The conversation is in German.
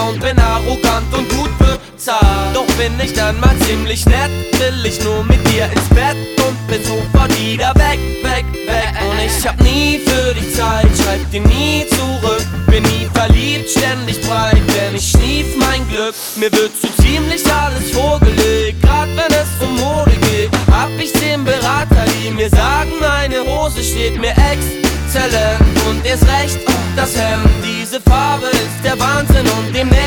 und bin arrogant und gut bezahlt. Doch bin ich dann mal ziemlich nett, will ich nur mit dir ins Bett und bin sofort wieder weg. Und ich hab nie für dich Zeit, schreib dir nie zurück. Bin nie verliebt, ständig breit, denn ich schnief mein Glück. Mir wird so ziemlich alles vorgelegt, grad wenn es um Mode geht. Hab ich 10 Berater, die mir sagen, meine Hose steht mir exzellent. Und erst recht, das Hemd, diese Farbe ist der Wahnsinn und demnächst